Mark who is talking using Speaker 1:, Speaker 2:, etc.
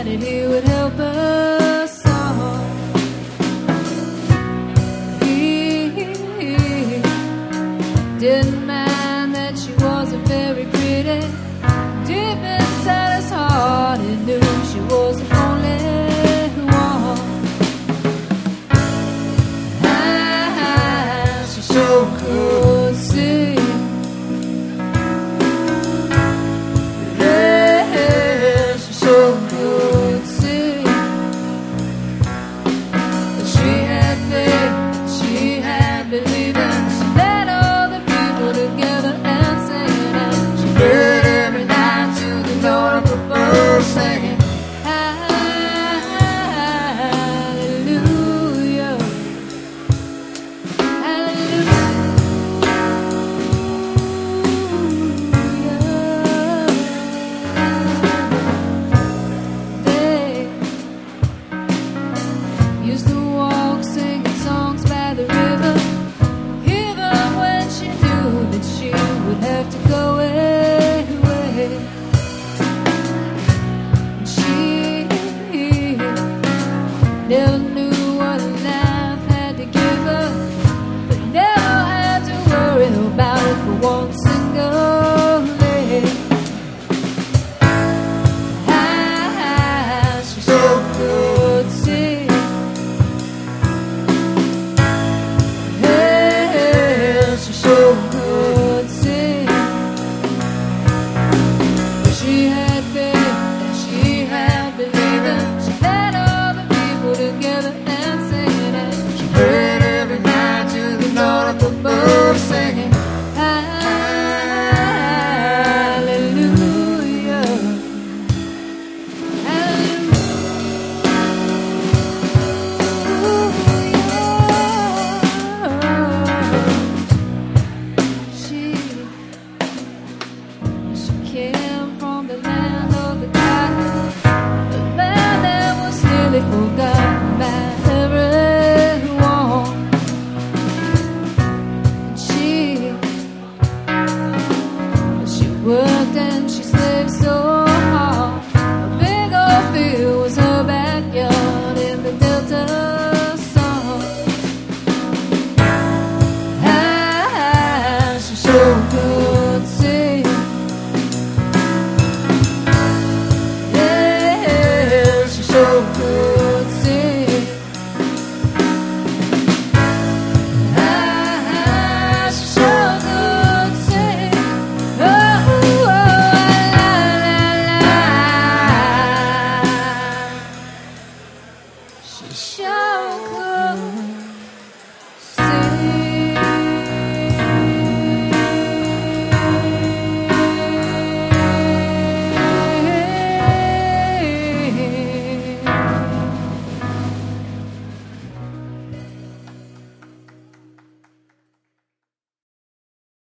Speaker 1: decided he would help us all. He didn't mind that she wasn't very pretty. Deep inside his heart, he knew she was the only one. She sure could see. Yeah, she sure could see. But she had faith, she had believing. She led all the people together and sang, and she prayed every night to the Lord up above, saying, Hallelujah, hallelujah. They used to walk singing songs by the river, even when she knew that she would have to go away. And she never knew what life had to give her, but never had to worry about it for one single day. She sure could see. Yeah, she sure could see. But she had faith and she had believing. She led all the people together and sang, and she prayed every night to the Lord up above, singing, Hallelujah, hallelujah. She came from the land of the cotton, the land that was nearly forgotten by everyone. And she worked and she slaved so hard. A big old field was her backyard in the Delta sun. She sure could see. Yeah, she sure could see. She sure could see. Oh, la, la, la. She sure could.